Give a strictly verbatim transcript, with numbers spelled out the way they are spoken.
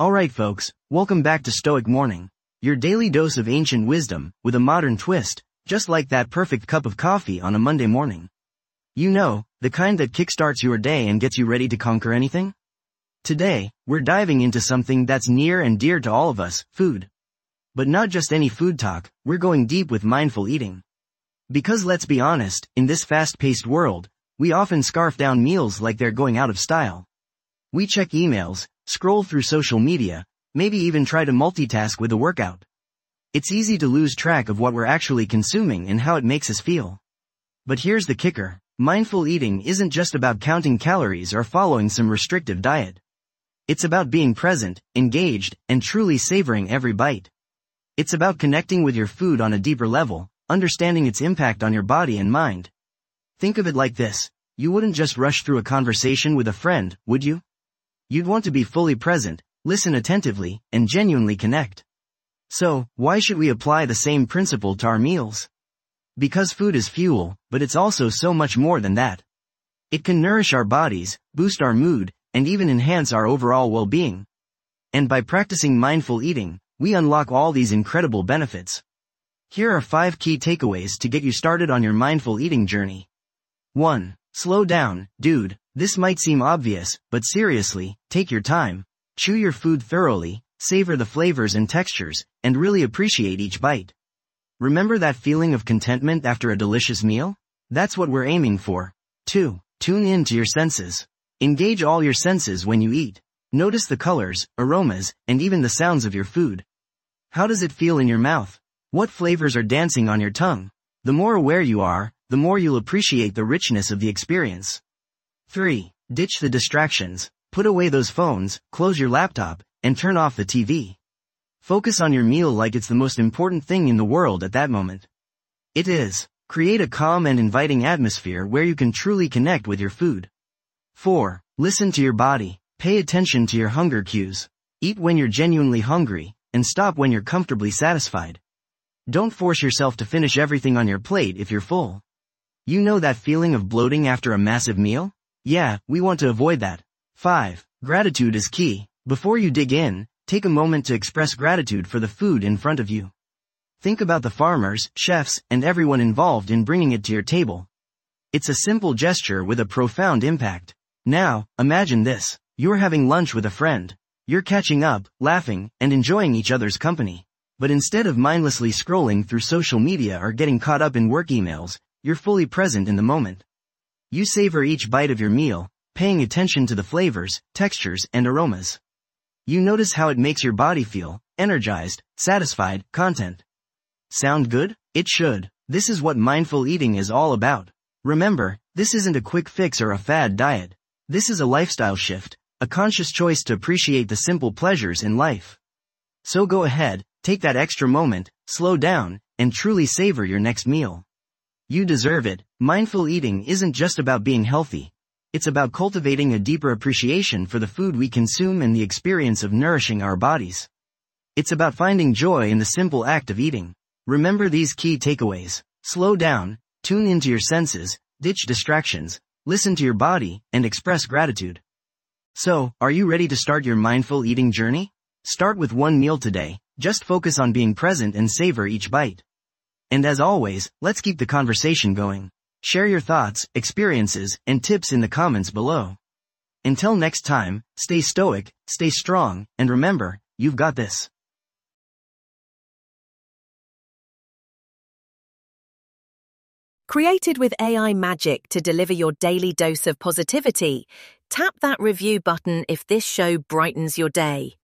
Alright folks, welcome back to Stoic Morning, your daily dose of ancient wisdom, with a modern twist, just like that perfect cup of coffee on a Monday morning. You know, the kind that kickstarts your day and gets you ready to conquer anything? Today, we're diving into something that's near and dear to all of us, food. But not just any food talk, we're going deep with mindful eating. Because let's be honest, in this fast-paced world, we often scarf down meals like they're going out of style. We check emails, scroll through social media, maybe even try to multitask with a workout. It's easy to lose track of what we're actually consuming and how it makes us feel. But here's the kicker. Mindful eating isn't just about counting calories or following some restrictive diet. It's about being present, engaged, and truly savoring every bite. It's about connecting with your food on a deeper level, understanding its impact on your body and mind. Think of it like this. You wouldn't just rush through a conversation with a friend, would you? You'd want to be fully present, listen attentively, and genuinely connect. So, why should we apply the same principle to our meals? Because food is fuel, but it's also so much more than that. It can nourish our bodies, boost our mood, and even enhance our overall well-being. And by practicing mindful eating, we unlock all these incredible benefits. Here are five key takeaways to get you started on your mindful eating journey. one. Slow down, dude. This might seem obvious, but seriously, take your time. Chew your food thoroughly, savor the flavors and textures, and really appreciate each bite. Remember that feeling of contentment after a delicious meal? That's what we're aiming for. two. Tune in to your senses. Engage all your senses when you eat. Notice the colors, aromas, and even the sounds of your food. How does it feel in your mouth? What flavors are dancing on your tongue? The more aware you are, the more you'll appreciate the richness of the experience. three. Ditch the distractions. Put away those phones, close your laptop, and turn off the T V. Focus on your meal like it's the most important thing in the world at that moment. It is. Create a calm and inviting atmosphere where you can truly connect with your food. four. Listen to your body. Pay attention to your hunger cues. Eat when you're genuinely hungry, and stop when you're comfortably satisfied. Don't force yourself to finish everything on your plate if you're full. You know that feeling of bloating after a massive meal? Yeah, we want to avoid that. five. Gratitude is key. Before you dig in, take a moment to express gratitude for the food in front of you. Think about the farmers, chefs, and everyone involved in bringing it to your table. It's a simple gesture with a profound impact. Now, imagine this. You're having lunch with a friend. You're catching up, laughing, and enjoying each other's company. But instead of mindlessly scrolling through social media or getting caught up in work emails, you're fully present in the moment. You savor each bite of your meal, paying attention to the flavors, textures, and aromas. You notice how it makes your body feel, energized, satisfied, content. Sound good? It should. This is what mindful eating is all about. Remember, this isn't a quick fix or a fad diet. This is a lifestyle shift, a conscious choice to appreciate the simple pleasures in life. So go ahead, take that extra moment, slow down, and truly savor your next meal. You deserve it. Mindful eating isn't just about being healthy. It's about cultivating a deeper appreciation for the food we consume and the experience of nourishing our bodies. It's about finding joy in the simple act of eating. Remember these key takeaways. Slow down, tune into your senses, ditch distractions, listen to your body, and express gratitude. So, are you ready to start your mindful eating journey? Start with one meal today. Just focus on being present and savor each bite. And as always, let's keep the conversation going. Share your thoughts, experiences, and tips in the comments below. Until next time, stay stoic, stay strong, and remember, you've got this. Created with A I magic to deliver your daily dose of positivity, tap that review button if this show brightens your day.